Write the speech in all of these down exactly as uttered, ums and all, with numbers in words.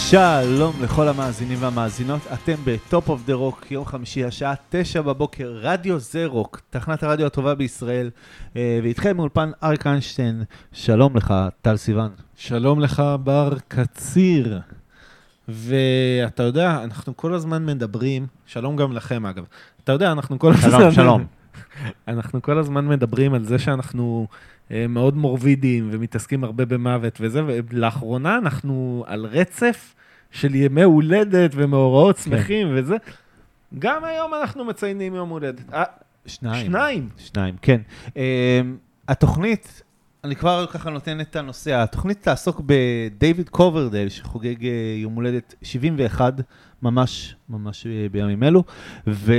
שלום לכל המאזינים והמאזינות, אתם בטופ אוף דה רוק, יום חמישי השעה תשע בבוקר, רדיו זה רוק, תחנת הרדיו הטובה בישראל, ואיתכם מאולפן אריק איינשטיין. שלום לך טל סיוון. שלום לך בר קציר. ואתה יודע, אנחנו כל הזמן מדברים, שלום גם לכם אגב, אתה יודע, אנחנו כל הזמן... שלום, שלום. אנחנו כל הזמן מדברים על זה שאנחנו מאוד מורבידים ומתעסקים הרבה במוות וזה, ולאחרונה אנחנו על רצף של ימי הולדת ומאורעות שמחים כן. וזה. גם היום אנחנו מציינים יום הולדת. שניים. שניים. שניים, כן. Uh, התוכנית, אני כבר ככה נותן את הנושא, התוכנית תעסוק בדייוויד קוברדייל, שחוגג uh, יום הולדת שבעים ואחת, ממש, ממש uh, בימים אלו, ו...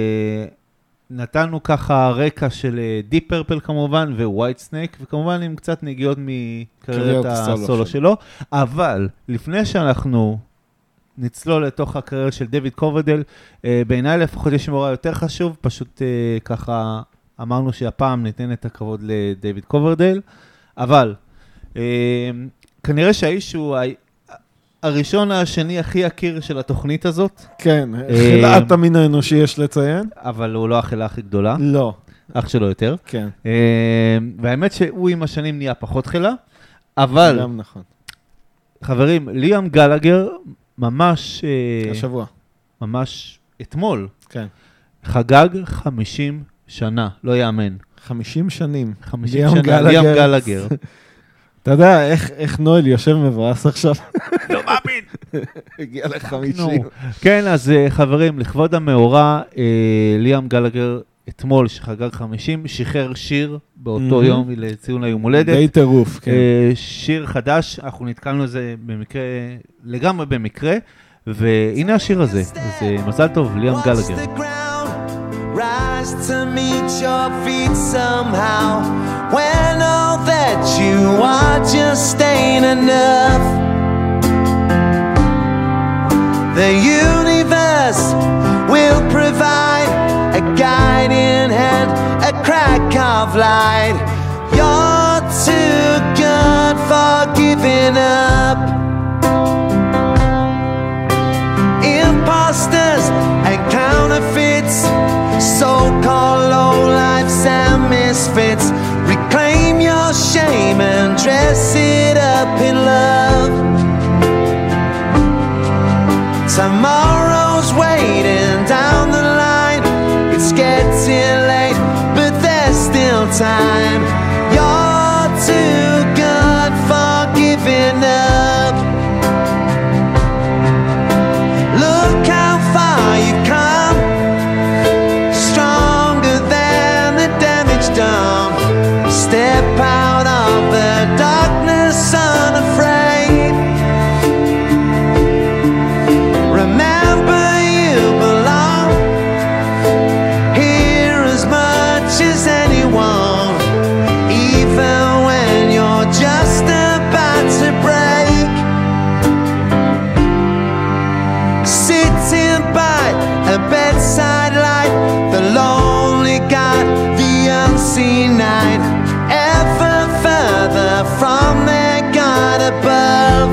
נתנו ככה רקע של דיפ פרפל כמובן, ווייט סנייק, וכמובן עם קצת נגיעות מקריירת הסולו שלו. אבל לפני שאנחנו נצלול לתוך הקריירה של דייוויד קוברדייל, בעיניי לפחות יש מאורע יותר חשוב, פשוט ככה אמרנו שהפעם ניתן את הכבוד לדייוויד קוברדייל, אבל כנראה שהאיש הוא הראשון השני הכי הכיר של התוכנית הזאת. כן, חילאת המין האנושי יש לציין. אבל הוא לא החילאה הכי גדולה. לא. אח שלו יותר. כן. והאמת שהוא עם השנים נהיה פחות חילאה, אבל... גם נכון. חברים, ליאם גלגר ממש... השבוע. ממש אתמול. כן. חגג חמישים שנה, לא יאמן. חמישים שנים. חמישים שנה, ליאם גלגר. אתה יודע, איך, איך נואל יושב מבואס עכשיו? לא מאמין. הגיע לחמישים. כן, אז חברים, לכבוד המאורע, ליאם גלגר אתמול שחגג חמישים, שחרר שיר באותו יום לציון היום הולדת. די טירוף, כן. שיר חדש, אנחנו נתקלנו לזה במקרה, לגמרי במקרה, והנה השיר הזה. אז מזל טוב, ליאם גלגר. Rise to meet your feet somehow when all that you are just ain't enough. The universe will provide a guiding hand, a crack of light. You're too good for giving up. Imposters and counterfeits, so-called lowlifes and misfits, reclaim your shame and dress it up in love. Tomorrow's waiting down the line. It's getting late, but there's still time. You're too good for giving up. Look how far you've come, stronger than the damage done. Step out of the darkness unafraid. Remember you belong here as much as anyone, even when you're just about to break. Sitting by a bedside light, the lonely God, the unseen night, ever further from their God above.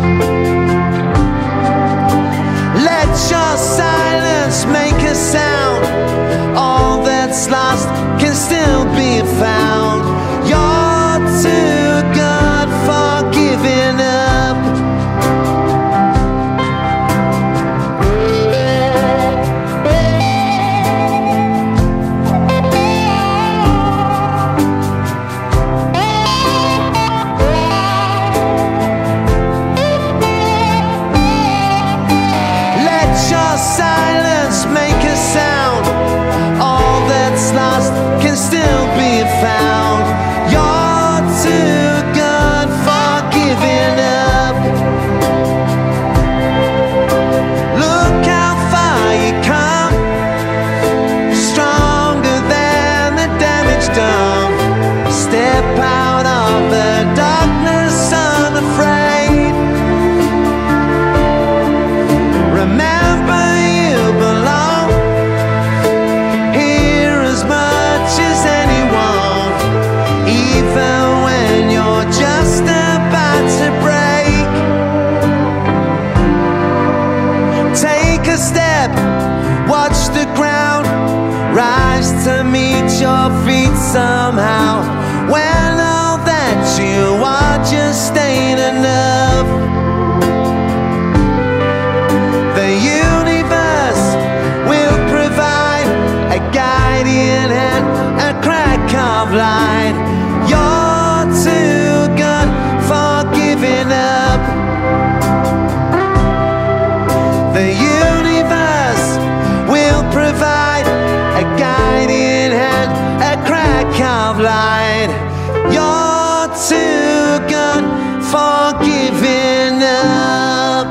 Let your silence make a sound. All that's lost can still be found. You're too good for giving up. a step, watch the ground rise to meet your feet somehow. When all that you are just ain't enough. The universe will provide a guiding hand, a crack of light. You're too good for giving up. The universe will provide a guiding hand, a crack of light. You're too good for giving up.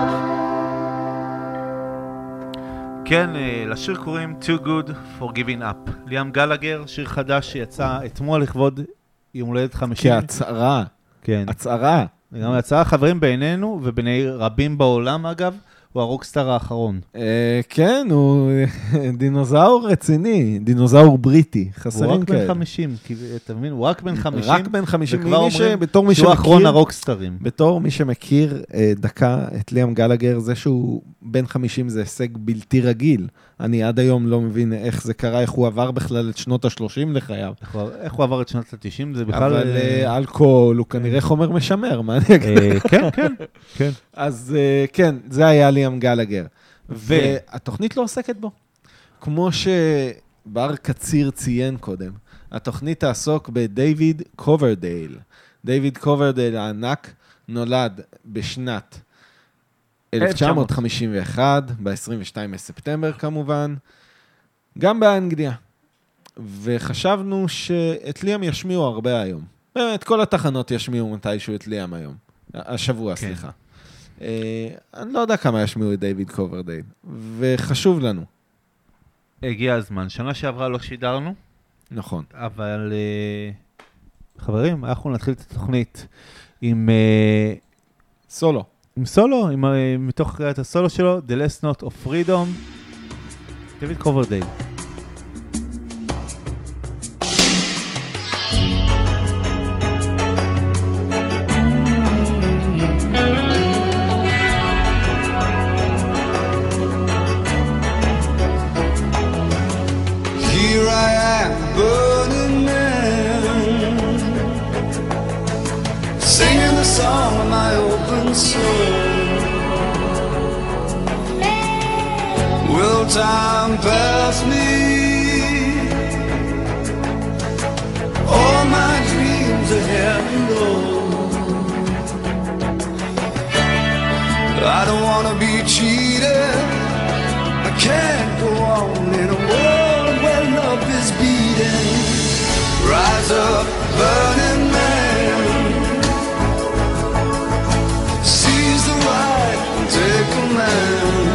כן, לשיר קוראים Too Good for Giving Up. ליאם גלגר, שיר חדש שיצא אתמול לכבוד יום הולדת חמישים. כהצהרה. כן. הצהרה. גם הצהרה, חברים בינינו וביני רבים בעולם אגב, הוא הרוקסטאר האחרון. כן, הוא דינוזאור רציני, דינוזאור בריטי, חסרים כאלה. הוא רק בן חמישים, אתה מבין? הוא רק בן חמישים. רק בן חמישים, וכבר אומרים שהוא אחרון הרוקסטרים. בתור מי שמכיר דקה את ליאם גלגר, זה שהוא בן חמישים זה הישג בלתי רגיל. אני עד היום לא מבין איך זה קרה, איך הוא עבר בכלל את שנות ה-שלושים לחייו. איך הוא עבר את שנות ה-תשעים, זה בכלל... אבל אלכוהול הוא כנראה חומר משמר, מה אני אגיד? כן, כן, כן. אז כן, זה היה ליאם גלגר. והתוכנית לא עוסקת בו. כמו שבר קציר ציין קודם, התוכנית תעסוק בדייוויד קוברדייל. דייוויד קוברדייל הענק נולד בשנת אלף תשע מאות חמישים ואחת, ב-עשרים ושניים בספטמבר כמובן, גם באנגליה. וחשבנו שאת ליאם ישמיעו הרבה היום. באמת, כל התחנות ישמיעו מתישהו את ליאם היום. השבוע, כן. סליחה. אה, אני לא יודע כמה ישמיעו את דייוויד קוברדייל, וחשוב לנו. הגיע הזמן. שנה שעברה לא שידרנו. נכון. אבל, אה, חברים, אנחנו נתחיל את התוכנית עם... אה, סולו. עם סולו, עם, מתוך קריאת הסולו שלו, The Last Note of Freedom, דייוויד קוברדייל. Here I am, burning man, singing the song of my open soul. Will time pass me? All my dreams are heaven gold. I don't wanna be cheated. I can't go on in a world where love is beating. Rise up, burning man. Seize the right and take command.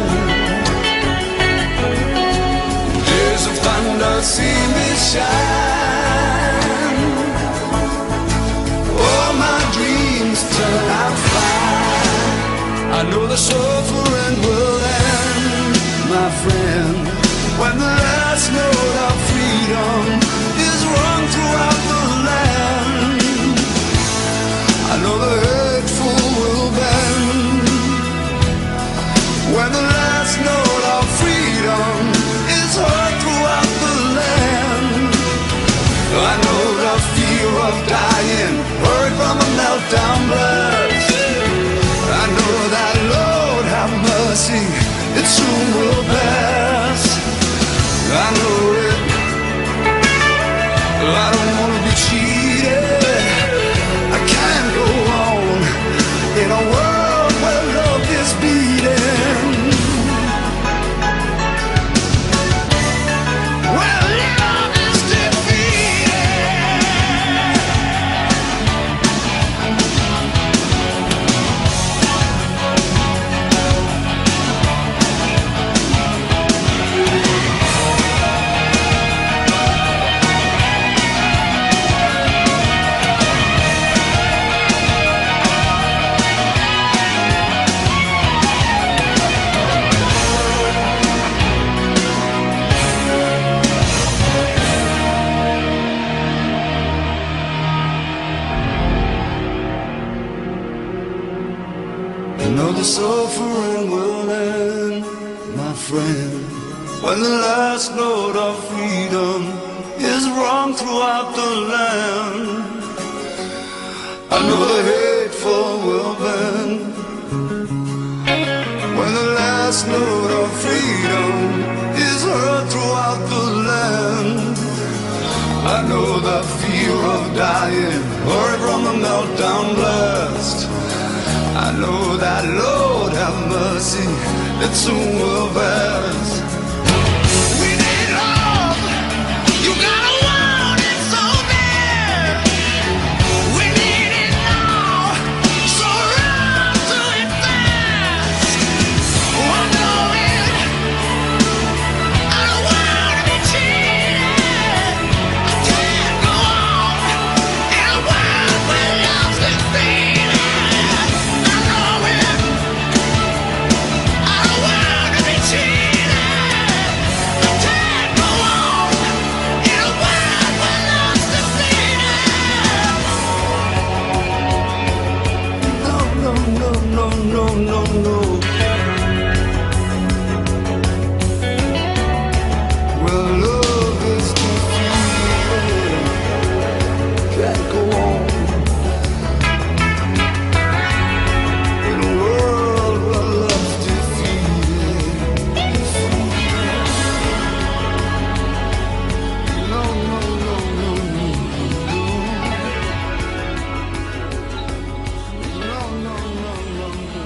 Days of thunder see me shine. All my dreams turn out fine. I know the suffering will end, my friend, when the last note of freedom is rung throughout the land. I know the hurtful will bend when the last note of freedom is heard throughout the land. I know the fear of dying heard from a meltdown blast. I know that, Lord have mercy, it soon will pass. I know it. I don't want to be cheated. I can't go on in a world where love is beating. Where love is defeated. my friend. When the last note of freedom is rung throughout the land, I know the hateful will bend. When the last note of freedom is heard throughout the land, I know the fear of dying, hurry from the meltdown blast. I know that, Lord have mercy, it soon will pass. We need love, you gotta want it so bad. We need it now, so run to it fast. I know it, I don't wanna be cheated. I can't go on in a world where love's defeated. I know it, I don't wanna be cheated. I can't go on in a world where love's defeated. No, no, no, no, no, no, no. Well, love is defeated. Can't go on in a world where love's defeated. No, no, no, no, no, no. No, no, no, no, no.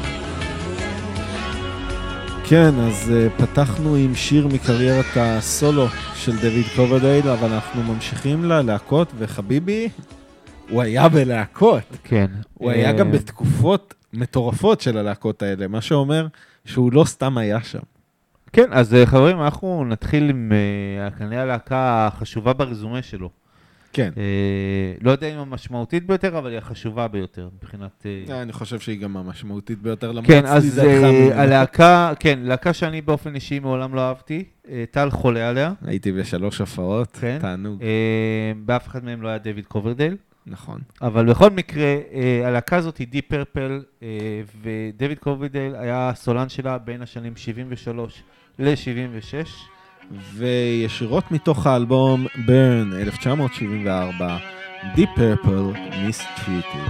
כן, אז uh, פתחנו עם שיר מקריירת הסולו של דויד קוברדייל, אבל אנחנו ממשיכים ללהקות, וחביבי, הוא היה בלהקות. כן. הוא היה גם בתקופות מטורפות של הלהקות האלה, מה שאומר שהוא לא סתם היה שם. כן, אז חברים, אנחנו נתחיל עם uh, כנראה הלהקה החשובה ברזומה שלו. כן. Uh, לא יודע אם המשמעותית ביותר, אבל היא החשובה ביותר, מבחינת... Uh... אני חושב שהיא גם המשמעותית ביותר. כן, אז uh, הלהקה, כן, להקה שאני באופן אישי מעולם לא אהבתי, uh, טל חולה עליה. הייתי בשלוש הופעות, כן. תענוג. Uh, באף אחד מהם לא היה דויד קוברדייל. נכון. אבל בכל מקרה, uh, הלהקה הזאת היא די פרפל, uh, ודויד קוברדייל היה הסולן שלה בין השנים שבעים ושלוש ל-שבעים ושש. וישירות מתוך האלבום Burn אלף תשע מאות שבעים וארבע, Deep Purple Mistreated.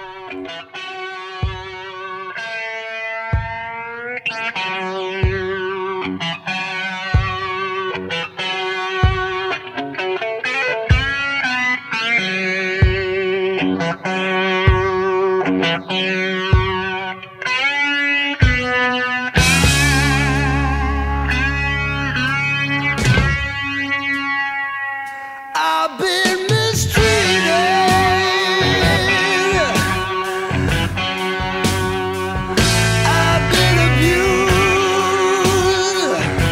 I've been mistreated. I've been abused.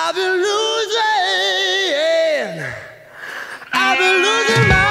I've been losing, I've been losing my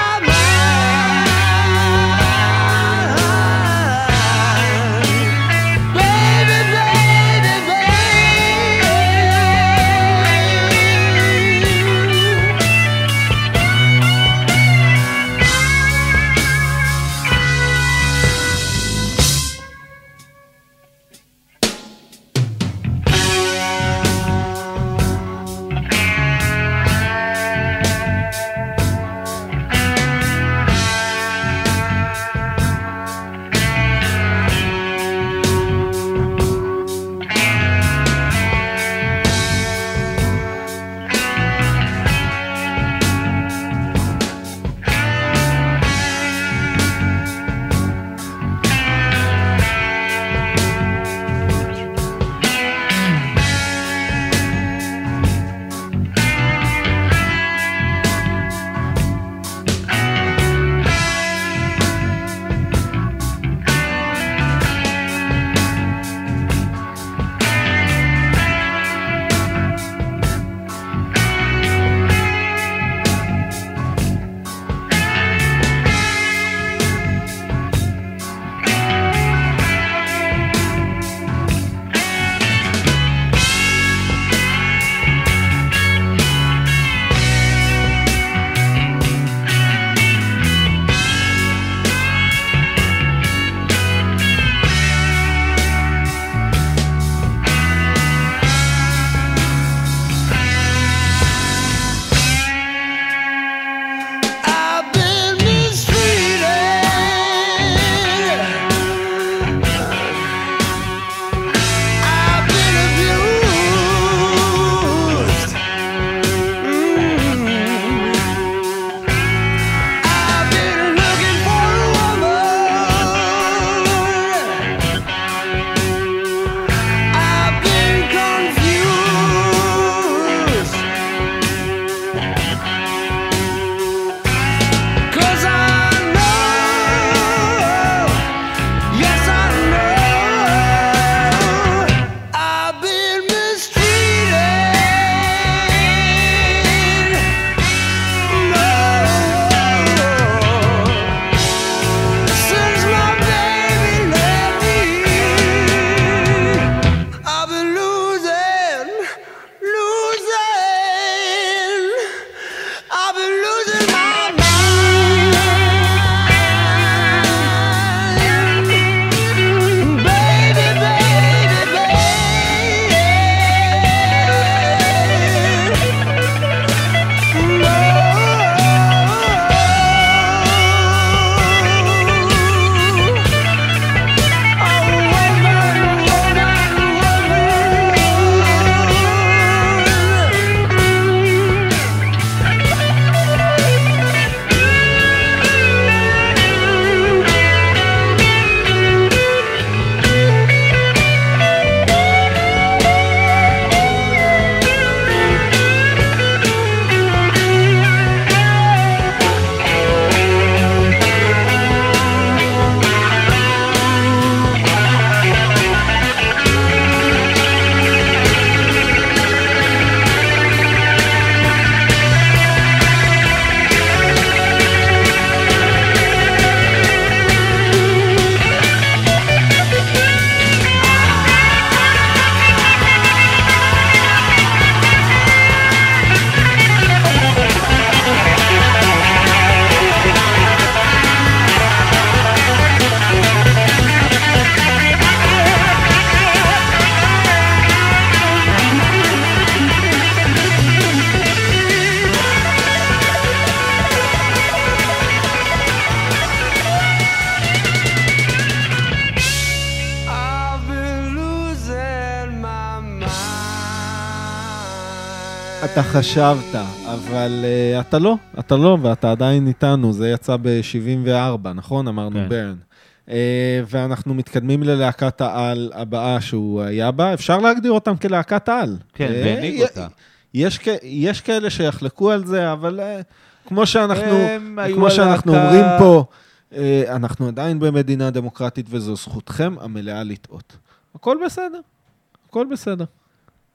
אתה חשבת, אבל uh, אתה לא, אתה לא, ואתה עדיין איתנו, זה יצא ב-שבעים וארבע, נכון? אמרנו כן. ברן. Uh, ואנחנו מתקדמים ללהקת העל הבאה שהוא היה בה, אפשר להגדיר אותם כלהקת העל. כן, uh, והניג אותה. יש, יש כאלה שיחלקו על זה, אבל uh, כמו שאנחנו, כמו שאנחנו הלהקה... אומרים פה, uh, אנחנו עדיין במדינה דמוקרטית, וזו זכותכם המלאה לטעות. הכל בסדר, הכל בסדר.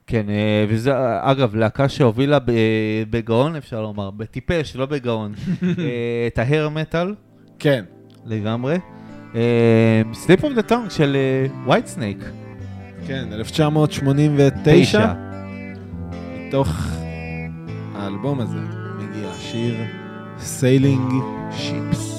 כן, וזה, אגב, להקה שהובילה בגאון, אפשר לומר, בטיפש, לא בגאון, את ההר מטל. כן. לגמרי. Slip of the Tongue של ווייט סנייק. כן, אלף תשע מאות שמונים ותשע. מתוך האלבום הזה מגיע השיר Sailing Ships.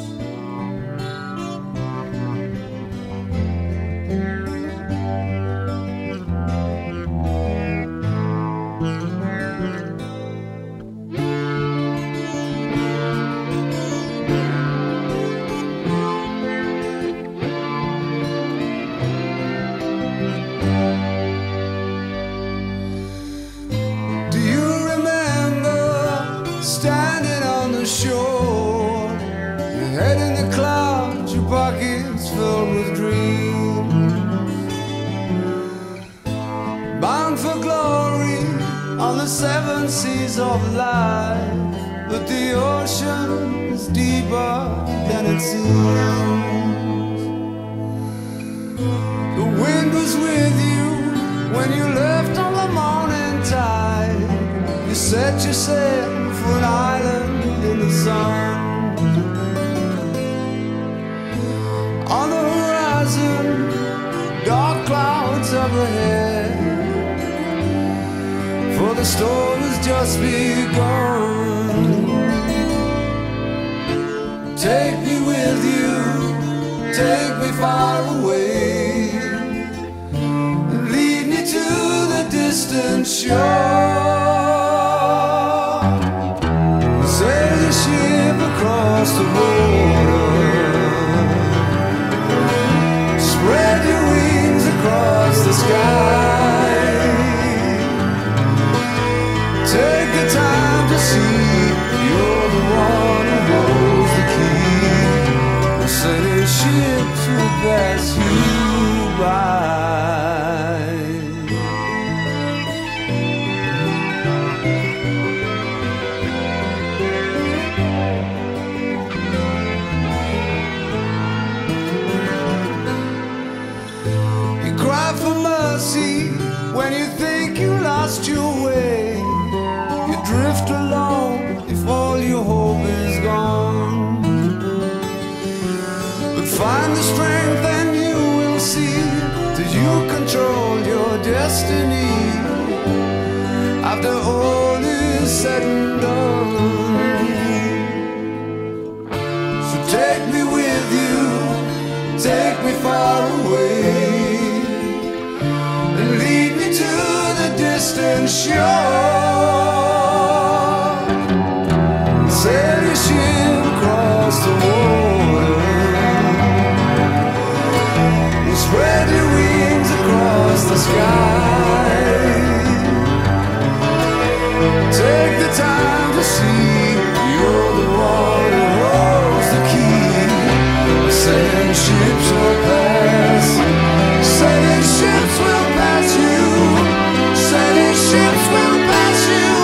Ships will pass you. Sailing ships will pass you.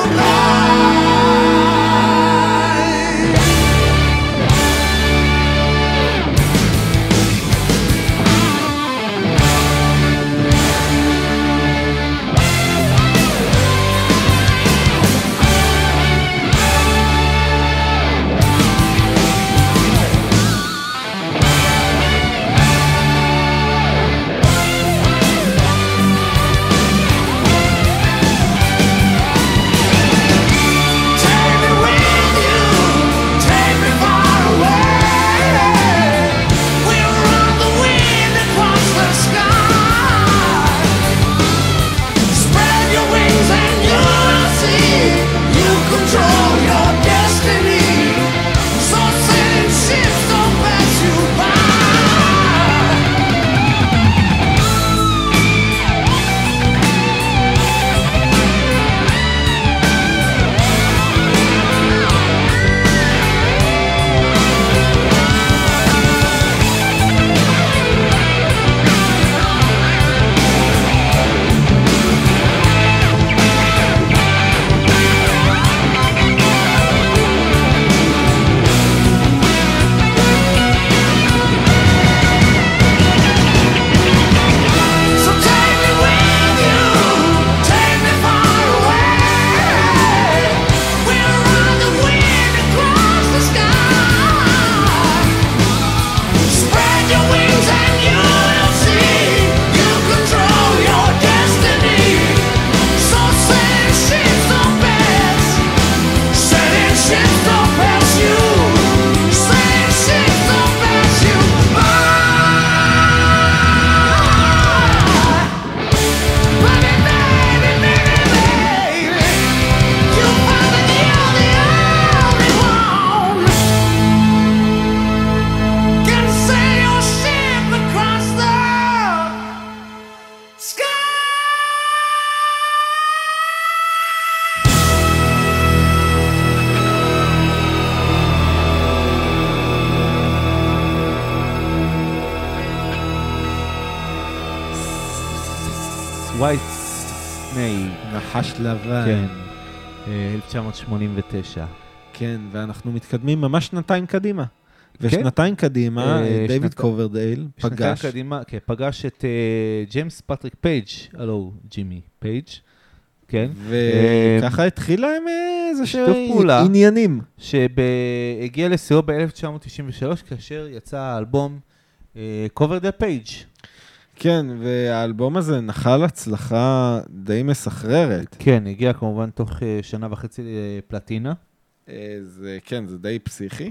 ווייט סנייק. נחש לבן. כן, אלף תשע מאות שמונים ותשע. כן, ואנחנו מתקדמים ממש שנתיים קדימה. ושנתיים קדימה, דיוויד קוברדייל פגש. שנתיים קדימה, כן, פגש את ג'יימס פטריק פייג', הלו, ג'ימי פייג', כן. וככה התחיל להם איזה עניינים. שהגיע לסיוע ב-אלף תשע מאות תשעים ושלוש, כאשר יצא האלבום קוברדייל פייג'. כן, והאלבום הזה נחל הצלחה די מסחררת. כן, הגיע כמובן תוך שנה וחצי לפלטינה. זה, כן, זה די פסיכי.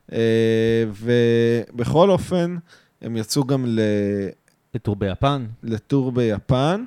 ובכל אופן, הם יצאו גם לטור ביפן. לטור ביפן.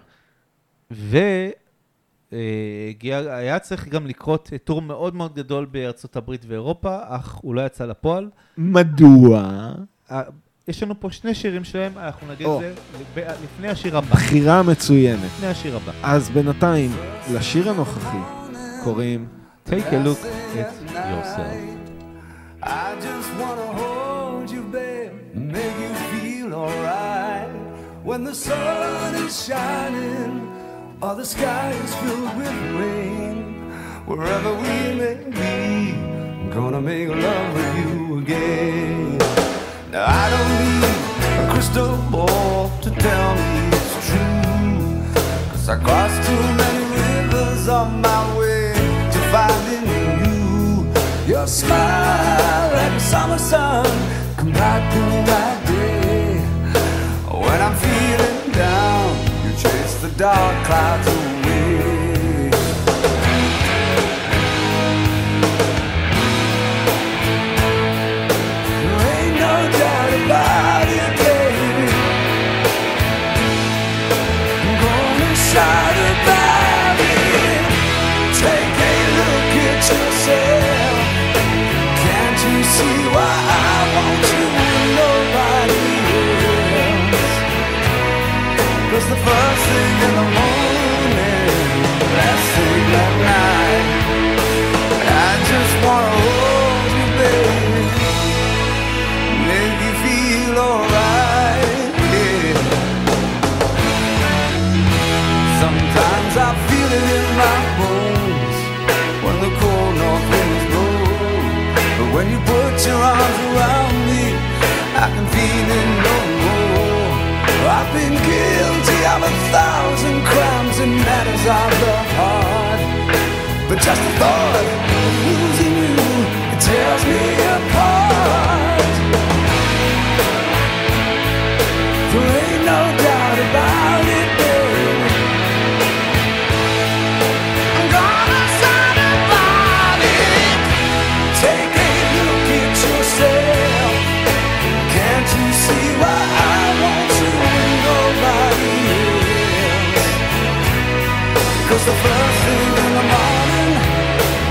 והיה צריך גם לקרות טור מאוד מאוד גדול בארצות הברית ואירופה, אך הוא לא יצא לפועל. מדוע? יש לנו פה שני שירים שלהם, אנחנו נגיד את זה לפני השיר הבא. בחירה מצוינת. לפני השיר הבא. אז בינתיים, לשיר הנוכחי קוראים Take a look at yourself. I just wanna hold you, babe, make you feel alright. When the sun is shining, or the sky is filled with rain, wherever we may be, I'm gonna make love with you again. Now I don't need a crystal ball to tell me it's true, 'cause I crossed too many rivers on my way to finding you. Your smile like a summer sun, come right through my day. When I'm feeling down, you chase the dark clouds away. There ain't no doubt about it, baby. I'm gonna shout about it. Take a look at yourself. Can't you see why I want you and nobody else? 'Cause the first thing in the morning, last thing at night, I just wanna hold you, baby, make you feel alright, yeah. Sometimes I feel it in my bones when the cold north winds blow. But when you put your arms around me, I can feel it no more. I've been guilty of a thousand crimes and matters of the heart, but just the thought of losing you, it tears me apart. There ain't no doubt about it, baby. I'm gonna shout about it. Take a look at yourself. Can't you see why I want you and nobody else? 'Cause the first thing in the morning,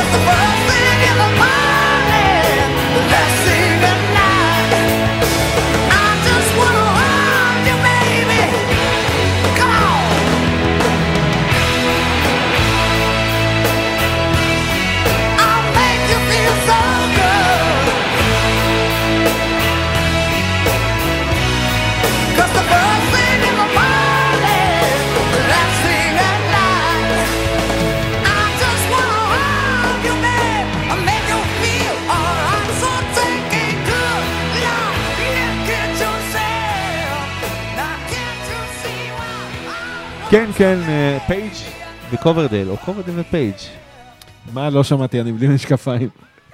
כן, כן, פייג' וקוברדל, או קוברדל ופייג'. מה? לא שמעתי, אני בלי משקפיים.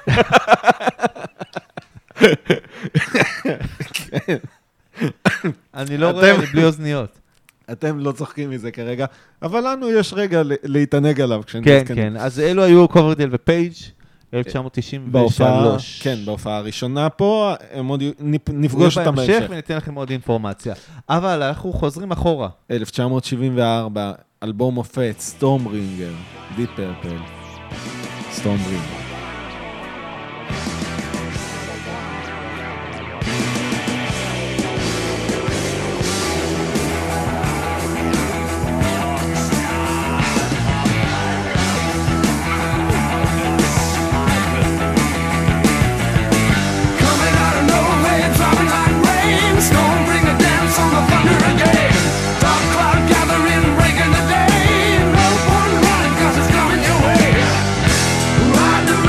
אני לא רואה, אני בלי אוזניות. אתם לא צוחקים מזה כרגע, אבל לנו יש רגע להתענג עליו. כן, כן, אז אלו היו קוברדל ופייג' אלף תשע מאות תשעים ושלוש. כן, בהופעה הראשונה פה, נפגוש אותם בהמשך. בהמשך וניתן לכם עוד אינפורמציה. אבל אנחנו חוזרים אחורה. אלף תשע מאות שבעים וארבע, אלבום מופת, סטורם רינגר, דיפ פרפל, סטורם רינגר. Ride the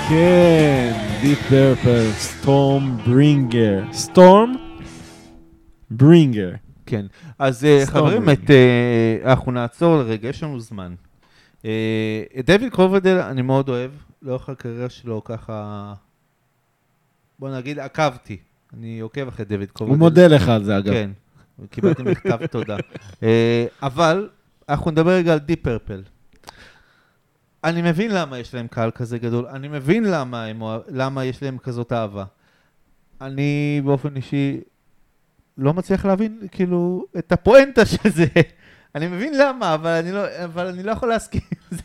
כן, Deep Purple, Storm Bringer. Storm Bringer. כן, אז חברים, אנחנו נעצור לרגע, יש לנו זמן. דויד קוברדייל אני מאוד אוהב, לאורך הקריירה שלו ככה, בוא נגיד, עקבתי. אני עוקב אחרי דויד קוברדייל. הוא מודה לך על זה אגב. כן, קיבלתי מכתב תודה. אבל אנחנו נדבר רגע על דיפ פרפל. אני מבין למה יש להם קהל כזה גדול, אני מבין למה, הם, למה יש להם כזאת אהבה. אני באופן אישי לא מצליח להבין כאילו את הפואנטה של זה. אני מבין למה, אבל אני לא, אבל אני לא יכול להסכים עם זה.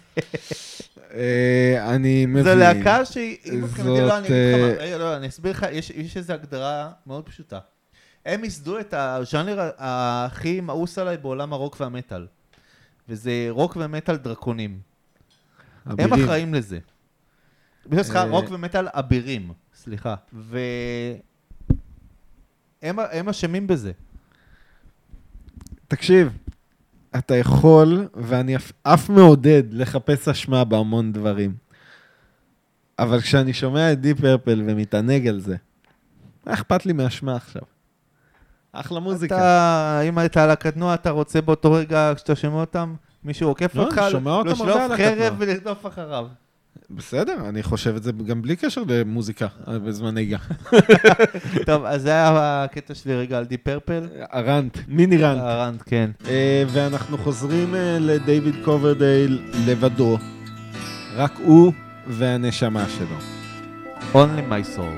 אני מבין. זו להקה שהיא, אם מבחינתי לא, אני אגיד לך מה, לא, אני אסביר לך, יש, יש איזו הגדרה מאוד פשוטה. הם יסדו את הז'אנר הכי מאוס עליי בעולם הרוק והמטל. וזה רוק ומטל דרקונים. הם אחראים לזה. בשביל רוק ומטל אבירים, סליחה. והם אשמים בזה. תקשיב, אתה יכול, ואני אף מעודד לחפש אשמה בהמון דברים. אבל כשאני שומע את דיפ פרפל ומתענג על זה, מה אכפת לי מאשמה עכשיו? אחלה מוזיקה. אתה, אם אתה על הקטנוע, אתה רוצה באותו רגע כשאתה שומע אותם, מישהו עוקף אותך, לשלוף חרב ולרדוף אחריו. בסדר, אני חושב את זה גם בלי קשר למוזיקה בזמן נהיגה. טוב, אז זה היה הקטע שלי רגע על דיפ פרפל. הרנט, מיני רנט. הרנט, כן. ואנחנו חוזרים לדייוויד קוברדייל לבדו. רק הוא והנשמה שלו. Only my soul.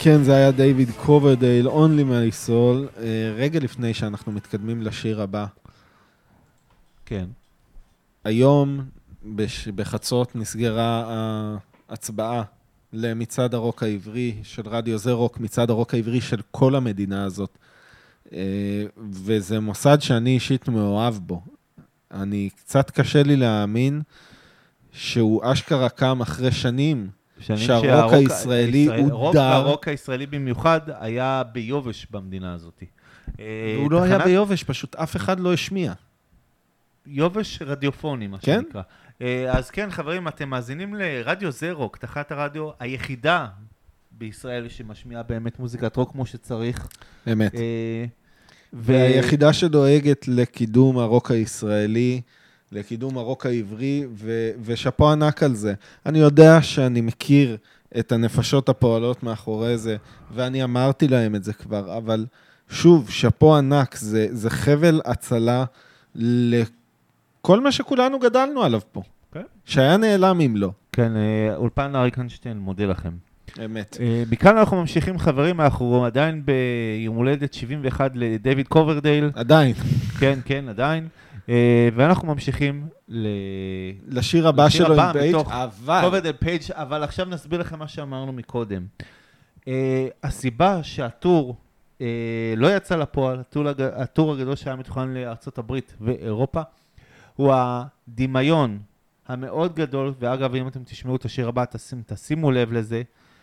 כן, זה היה דיוויד קוברדייל, Only My Soul. רגע לפני שאנחנו מתקדמים לשיר הבא. כן. היום בחצות נסגרה ההצבעה למצעד הרוק העברי של רדיו זה רוק, מצעד הרוק העברי של כל המדינה הזאת. וזה מוסד שאני אישית מאוהב בו. אני קצת קשה לי להאמין שהוא אשכרה קם אחרי שנים, שהרוק הישראלי הוא דר. הרוק הישראלי במיוחד היה ביובש במדינה הזאת. הוא לא היה ביובש, פשוט אף אחד לא השמיע. יובש רדיופוני, מה שנקרא. אז כן, חברים, אתם מאזינים לרדיו זה רוק, תחת הרדיו היחידה בישראל שמשמיעה באמת מוזיקת רוק כמו שצריך. באמת. והיחידה שדואגת לקידום הרוק הישראלי, לקידום הרוק העברי, ו- ושפו ענק על זה. אני יודע שאני מכיר את הנפשות הפועלות מאחורי זה, ואני אמרתי להם את זה כבר, אבל שוב, שפו ענק, זה, זה חבל הצלה לכל מה שכולנו גדלנו עליו פה. Okay. שהיה נעלם אם לא. כן, אולפן אריק איינשטיין, מודה לכם. אמת. מכאן אנחנו ממשיכים, חברים, אנחנו עדיין ביום הולדת שבעים ואחת לדיוויד קוברדייל. עדיין. כן, כן, עדיין. ואנחנו ממשיכים לשיר הבא שלו עם פייג', אבל... קוברדייל פייג', אבל עכשיו נסביר לכם מה שאמרנו מקודם. הסיבה שהטור לא יצא לפועל, הטור הגדול שהיה מתוכנן לארצות הברית ואירופה, הוא הדמיון המאוד גדול, ואגב, אם אתם תשמעו את השיר הבא, תשימו לב לזה,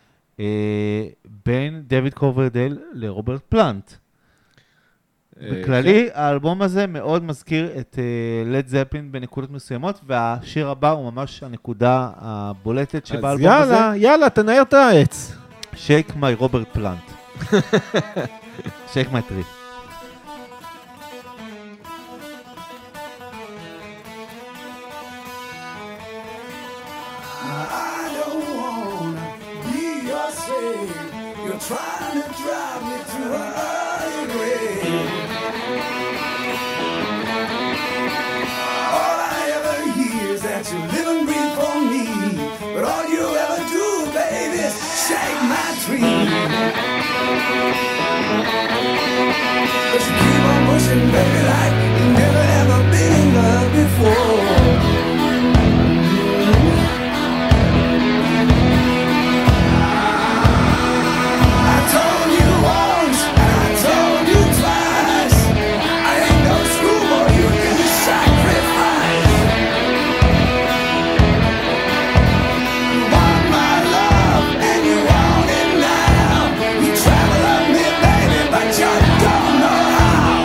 בין דיוויד קוברדייל לרוברט פלנט. בכללי, האלבום הזה מאוד מזכיר את לד זפלין בנקודות מסוימות, והשיר הבא הוא ממש הנקודה הבולטת שבאלבום הזה. אז יאללה, יאללה, תנער את העץ. Shake my Robert Plant. Shake my tree. You're trying to drive me to a higher grade. All I ever hear is that you live and breathe for me, but all you ever do, baby, is shake my tree. But you keep on pushing, baby, like you've never ever been in love before. Travel on me, baby, but you don't know how.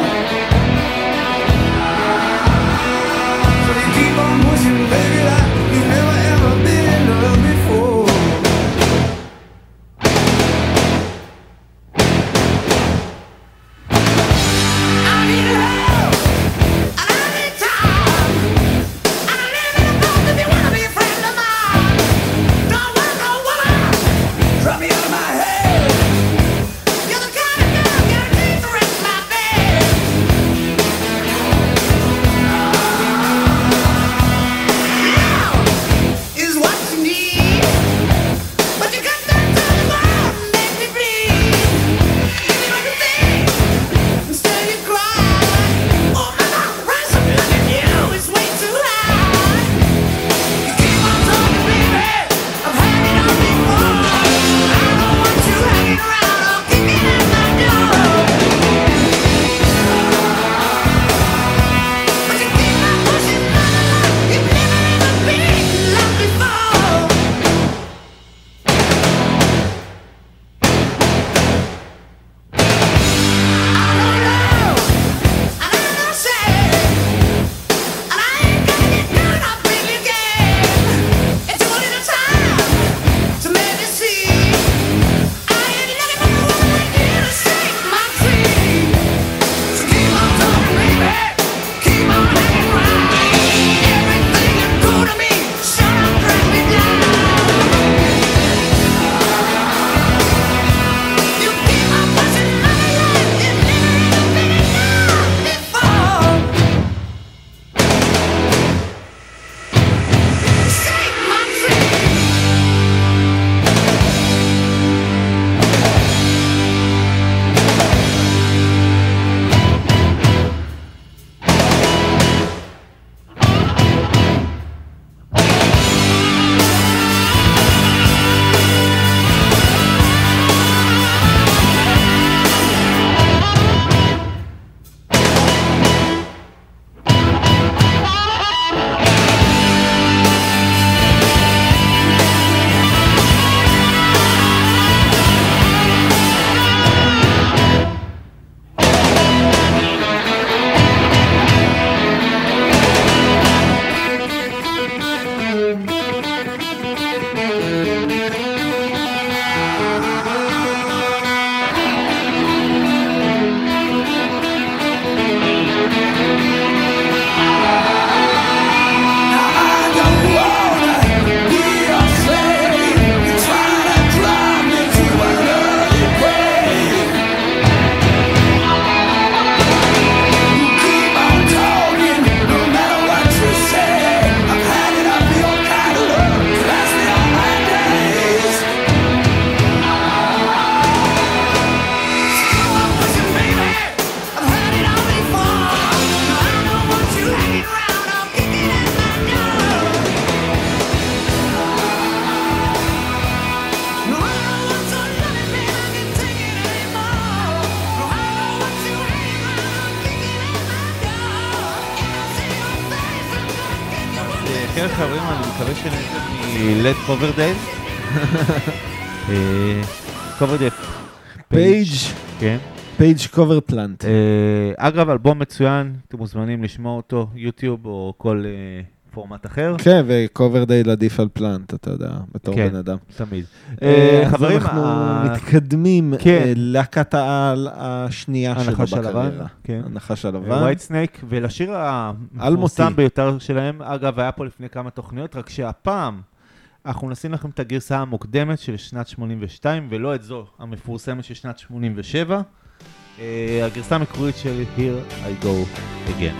כן, חברים, אני מקווה שנהייתם מ-Let Coverdale. Coverdale. פייג'. כן. פייג' קוברפלנט. אגב, אלבום מצוין, אתם מוזמנים לשמוע אותו, יוטיוב או כל פורמט אחר. כן, וקוברדייל עדיף על פלנט, אתה יודע, בתור בן אדם. תמיד. חברים, אנחנו מתקדמים להקת העל השנייה שלו בקריירה. הנחש הלבן. ווייט סנייק, ולשיר המפורסם ביותר שלהם, אגב, היה פה לפני כמה תוכניות, רק שהפעם אנחנו נשים לכם את הגרסה המוקדמת של שנת שמונים ושתיים, ולא את זו המפורסמת של שנת שמונים ושבע. הגרסה המקורית של Here I Go Again.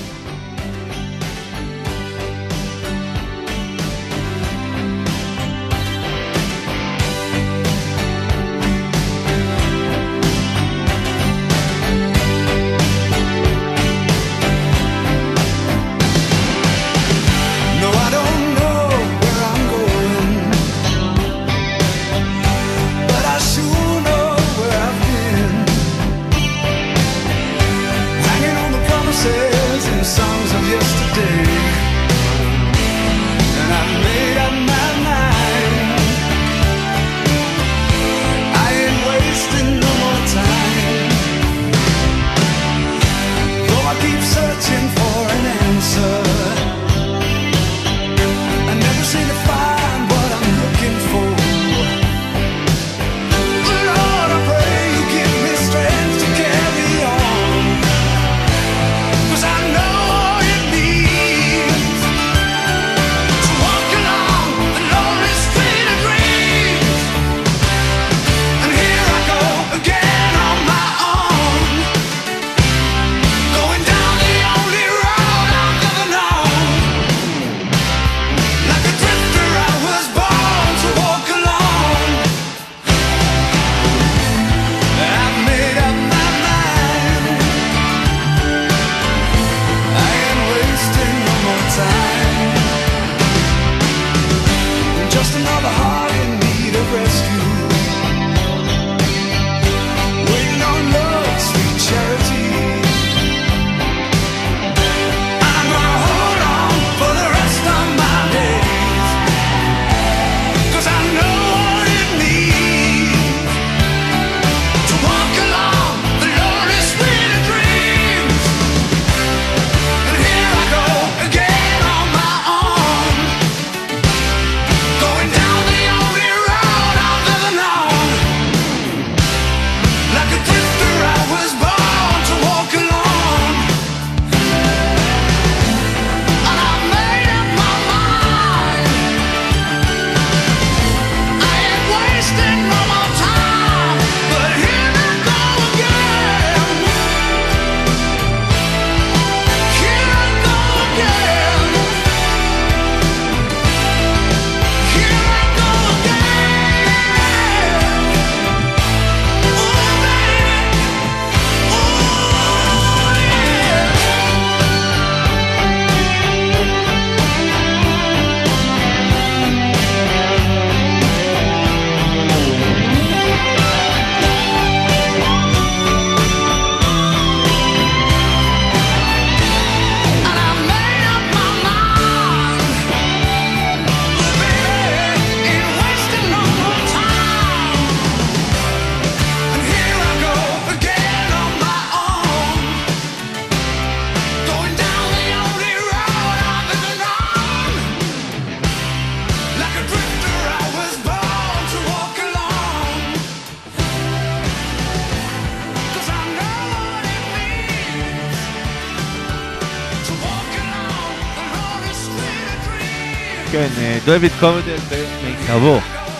כן, דויד קוברדייל במיטבו.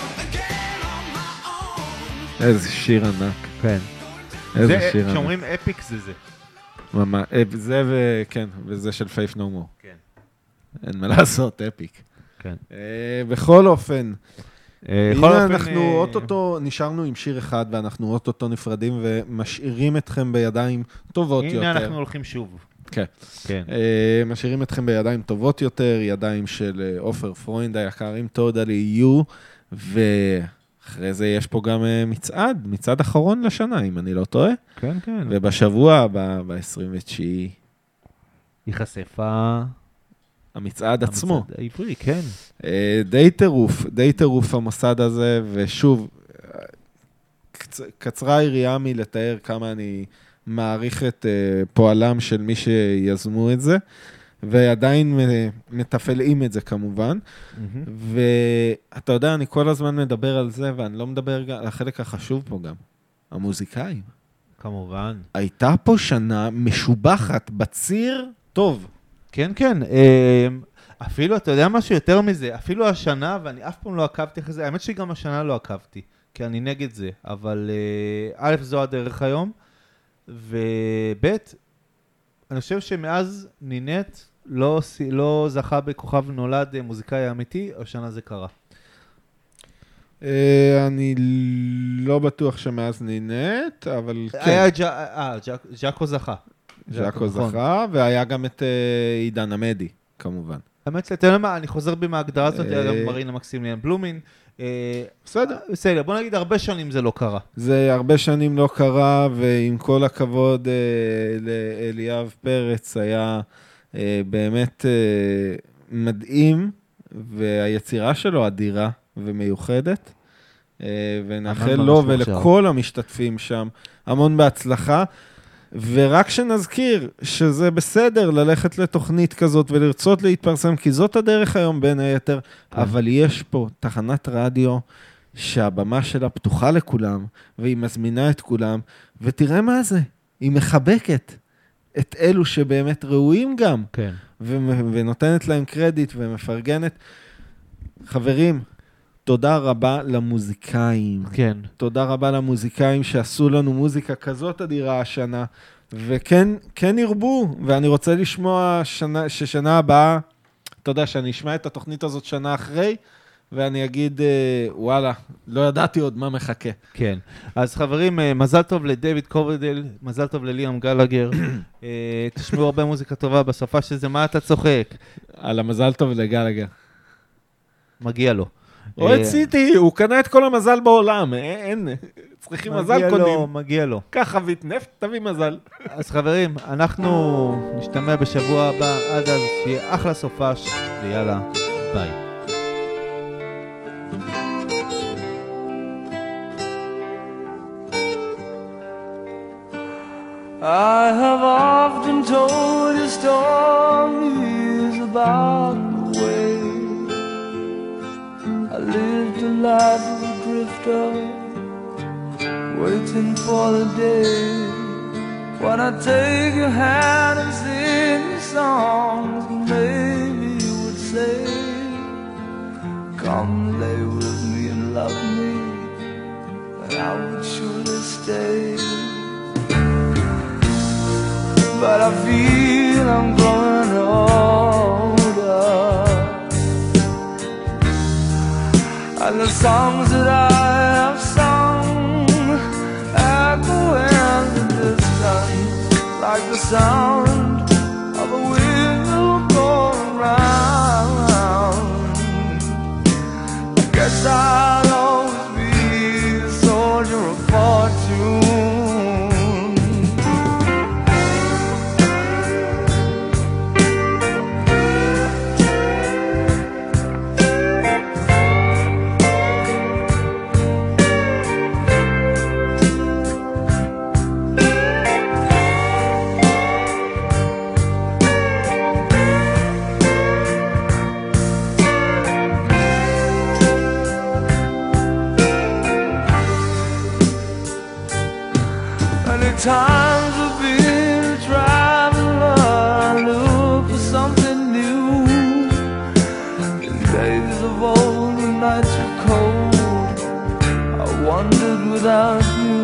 איזה שיר ענק. כן. איזה שיר ענק. כשאומרים אפיק זה זה. ממש, זה וכן, וזה של Faith No More. כן. אין מה לעשות, אפיק. כן. בכל אופן, הנה אנחנו אוטוטו נשארנו עם שיר אחד, ואנחנו אוטוטו נפרדים ומשאירים אתכם בידיים טובות יותר. הנה אנחנו הולכים שוב. כן. כן. משאירים אתכם בידיים טובות יותר, ידיים של אופר פרוינד היקר עם Totally You, ואחרי זה יש פה גם מצעד, מצעד אחרון לשנה, אם אני לא טועה. כן, כן. ובשבוע הבא, ב-עשרים ותשעה, ייחשף המצעד עצמו. המצעד העברי, כן. די טירוף, די טירוף המסד הזה, ושוב, קצ... קצרה היריעה מלתאר כמה אני מעריך את uh, פועלם של מי שיזמו את זה, ועדיין מתפעלים את זה כמובן. Mm-hmm. ואתה יודע, אני כל הזמן מדבר על זה, ואני לא מדבר על החלק החשוב פה גם, המוזיקאים. כמובן. הייתה פה שנה משובחת בציר טוב. כן, כן. אפילו, אתה יודע משהו יותר מזה, אפילו השנה, ואני אף פעם לא עקבתי אחרי זה, האמת שגם השנה לא עקבתי, כי אני נגד זה, אבל א', זו הדרך היום, וב', אני חושב שמאז נינט לא, לא זכה בכוכב נולד מוזיקאי אמיתי, השנה זה קרה. אני לא בטוח שמאז נינט, אבל כן. היה ג'אקו זכה. ג'אקו זכה, והיה גם את עידן עמדי, כמובן. האמת, אתה יודע מה, אני חוזר בי מההגדרה הזאת, היה גם מרינה מקסימיליאן בלומין. בסדר. בסדר, בוא נגיד, הרבה שנים זה לא קרה. זה הרבה שנים לא קרה, ועם כל הכבוד לאליאב פרץ, היה באמת מדהים, והיצירה שלו אדירה ומיוחדת, ונאחל לו ולכל המשתתפים שם המון בהצלחה. ורק שנזכיר שזה בסדר ללכת לתוכנית כזאת ולרצות להתפרסם, כי זאת הדרך היום בין היתר, אבל יש פה תחנת רדיו שהבמה שלה פתוחה לכולם, והיא מזמינה את כולם, ותראה מה זה, היא מחבקת את אלו שבאמת ראויים גם, כן. ונותנת להם קרדיט ומפרגנת. חברים, תודה רבה למוזיקאים. כן. תודה רבה למוזיקאים שעשו לנו מוזיקה כזאת אדירה השנה, וכן, כן ירבו, ואני רוצה לשמוע שנה, ששנה הבאה, אתה יודע, שאני אשמע את התוכנית הזאת שנה אחרי, ואני אגיד, וואלה, לא ידעתי עוד מה מחכה. כן. אז חברים, מזל טוב לדייוויד קוברדל, מזל טוב לליאם גלגר. תשמעו הרבה מוזיקה טובה בשפה שזה, מה אתה צוחק? על המזל טוב לגלגר. מגיע לו. אוהד סיטי, הוא קנה את כל המזל בעולם, אין, צריכים מזל קונים. מגיע לו, מגיע לו. קח חבית נפט, תביא מזל. אז חברים, אנחנו נשתמע בשבוע הבא, עד אז שיהיה אחלה סופש, ויאללה, ביי. I have often told you stories about the way I lived a life of a drifter, waiting for the day when I take your hand and sing you songs. Maybe you would say, come lay with me and love me, and I would surely stay. But I feel I'm growing older, and the songs that I have sung echo in the distance, like the sound of a wheel going round. I guess I'll always be a soldier of fortune. Times have been a traveler, look for something new. In days of old, when nights were cold, I wandered without you.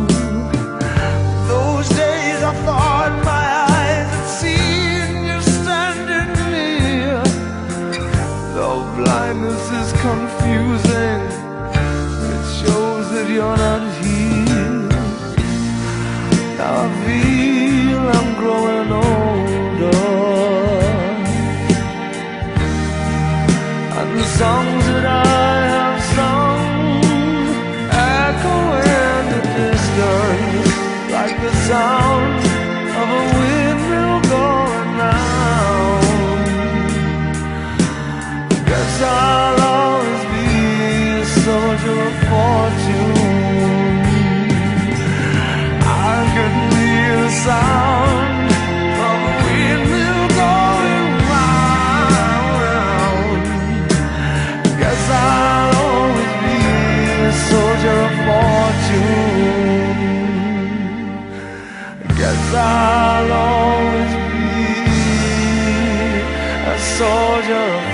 Those days I thought my eyes had seen you standing near. Though blindness is confusing, it shows that you're not here. I feel I'm growing older, and the songs that I have sung echo in the distance, like the sound of a windmill going round. Guess I'll always be a soldier of